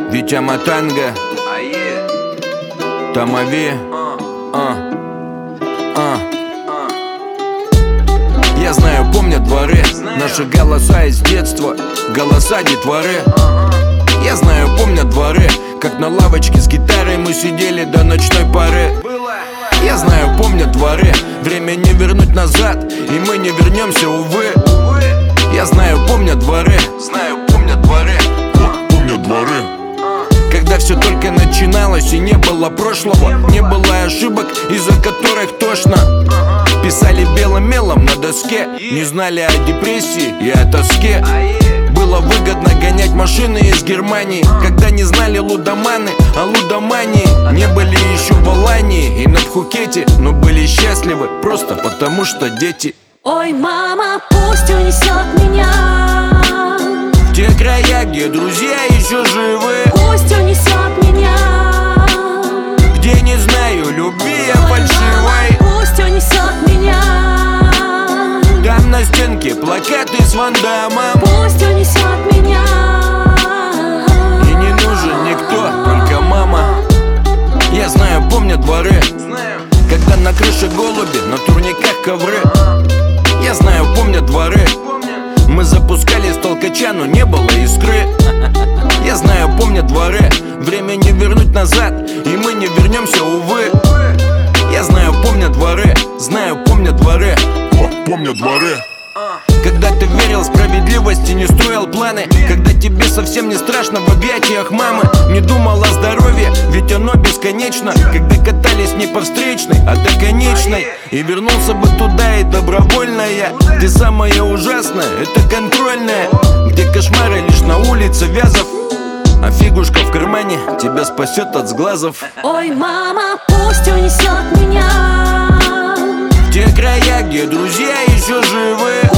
Витя Матанга, Тамави. Я знаю, помнят дворы наши голоса из детства, голоса детворы. Я знаю, помнят дворы, как на лавочке с гитарой мы сидели до ночной поры. Я знаю, помнят дворы, время не вернуть назад, и мы не вернемся, увы. Я знаю, помнят дворы, помнят дворы. Когда все только начиналось и не было прошлого, не было ошибок, из-за которых тошно. Писали белым мелом на доске, не знали о депрессии и о тоске. Было выгодно гонять машины из Германии, когда не знали лудоманы о лудомании. Не были еще в Алании и на Пхукете, но были счастливы просто потому что дети. Ой, мама, пусть унесет меня в те края, где друзья еще живы. Пусть унесет меня, где не знаю любви, я фальшивой. пусть унесет меня, там на стенке плакаты с Ван Дамом. пусть унесет меня. И не нужен никто, только мама. Я знаю, помнят дворы, когда на крыше голуби, на турниках ковры. Я знаю, помнят дворы, мы запускали с толкача, но не было искры. Я знаю, помнят дворы, время не вернуть назад, и мы не вернемся, увы. Я знаю, помнят дворы, знаю, помнят дворы. Помнят дворы. Когда ты верил в справедливость и не строил планы, когда тебе совсем не страшно в объятиях мамы, не думал о здоровье, ведь оно бесконечно. Когда катались не по встречной, а до конечной, и вернулся бы туда и добровольно я. Где самое ужасное, это контрольное, где кошмары лишь на улице Вязов, а фигушка в кармане тебя спасет от сглазов. Ой, мама, пусть унесет меня В те края, где друзья еще живы.